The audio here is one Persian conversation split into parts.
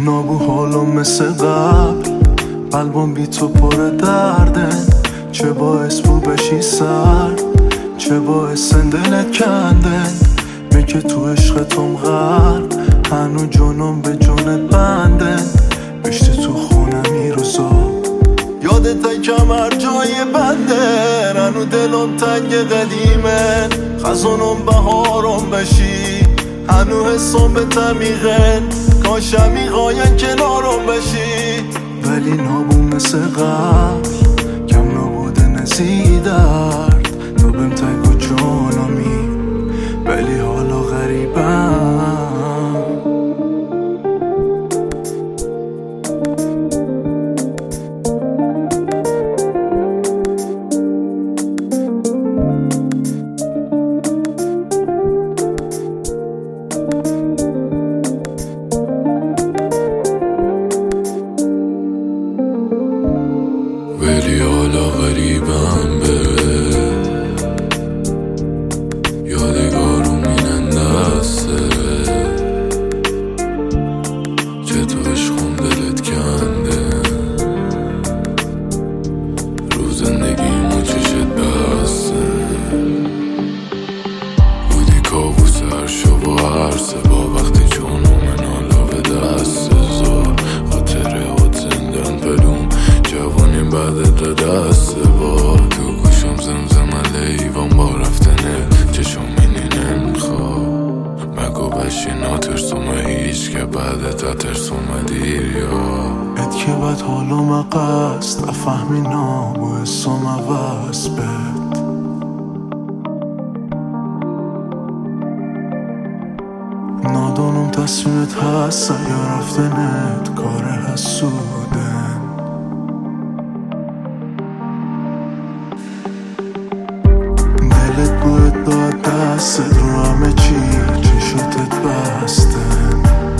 نابو حالا مثل قبل، قلبم بی تو پر دردن. چه باعث بود بشی سرد، چه باعث دلت کندن. میگه تو عشقتم غرق، هنو جونم به جونت بندن. بشتی تو خونم ای روزا، یادت کمر جای بنده. هنو دلم تنگ قدیمه، خزانم بهارم بشی. هنو حسم به تمیغن، کاش عمیقاین کنارم بشی. ولی نابو مثل قبل، کم نبوده نزی درد. تو بهم تگو جانمی، ولی حالا غریبم. ولی حالا غریبم به یادگارم اینن دسته. چه تو عشقم دلت کنده، رو زندگیمو چشت بسته. بودی کابوس هر شب و هر سبا، وقتی جونم حالا به دست زار. خاطره هات زندان پلوم، جوانیم بعد دست با. تو گوشم زمزم لیوان با رفتنه، چشم اینی نمیخواد. مگو بشینا ترسومه هیچ که بعد تا ترسومه دیر یا ات که بد حالا مقصد افهمی نابو اسم عوض بد. نادانم تصمیمت هست یا رفتنت کار حسودن. دلت بود داد دستت رو همه چی، چشاتت بستن.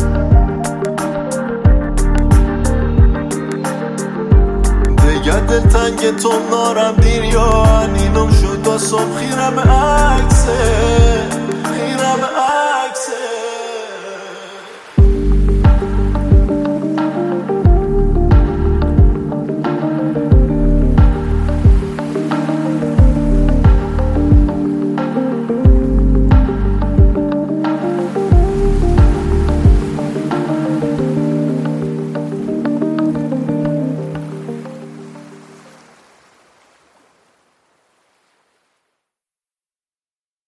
دیگه دل تنگ تو نارم دیر یا اینم شد و صبح خیرم عکسه.